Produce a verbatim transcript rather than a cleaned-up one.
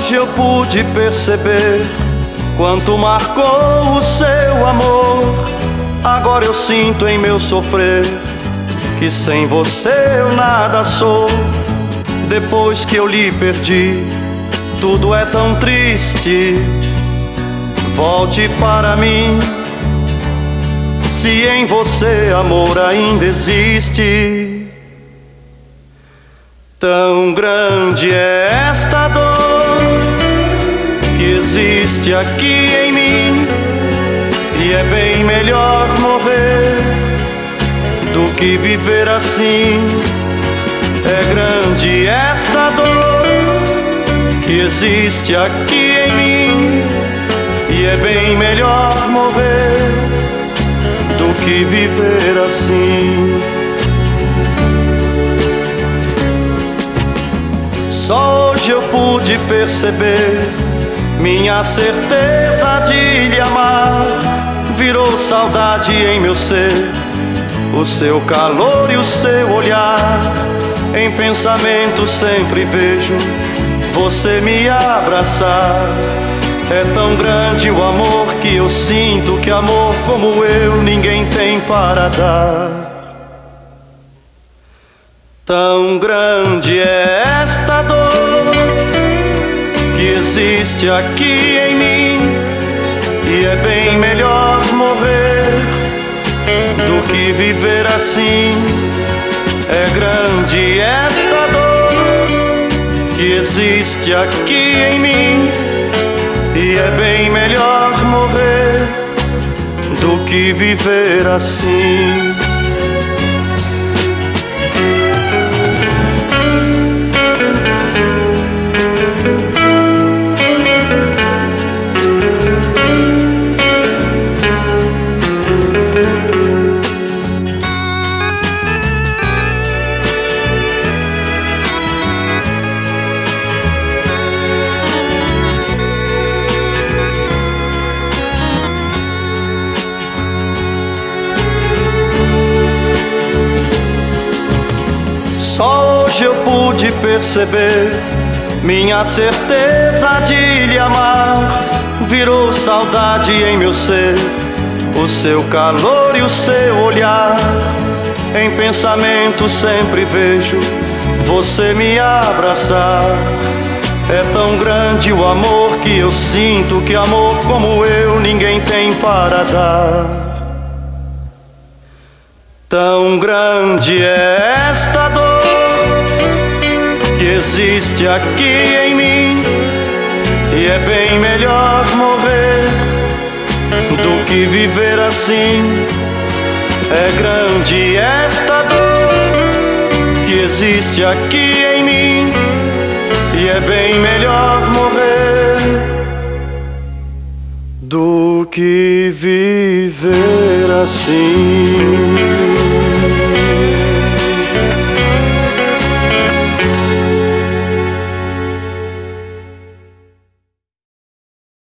hoje eu pude perceber quanto marcou o seu amor. Agora eu sinto em meu sofrer que sem você eu nada sou. Depois que eu lhe perdi, tudo é tão triste. Volte para mim, se em você amor ainda existe. Tão grande é esta dor que existe aqui em mim, e é bem melhor morrer do que viver assim. É grande esta dor que existe aqui em mim, e é bem melhor morrer do que viver assim. Só hoje eu pude perceber minha certeza de lhe amar. Virou saudade em meu ser, o seu calor e o seu olhar. Em pensamento sempre vejo você me abraçar. É tão grande o amor que eu sinto, que amor como eu ninguém tem para dar. Tão grande é esta dor que existe aqui em mim, e é bem melhor morrer do que viver assim. É grande esta dor que existe aqui em mim, e é bem melhor morrer do que viver assim. Só hoje eu pude perceber minha certeza de lhe amar. Virou saudade em meu ser, o seu calor e o seu olhar. Em pensamento sempre vejo você me abraçar. É tão grande o amor que eu sinto, que amor como eu ninguém tem para dar. Tão grande é esta dor que existe aqui em mim, e é bem melhor morrer do que viver assim. É grande esta dor que existe aqui em mim, e é bem melhor morrer do que viver assim.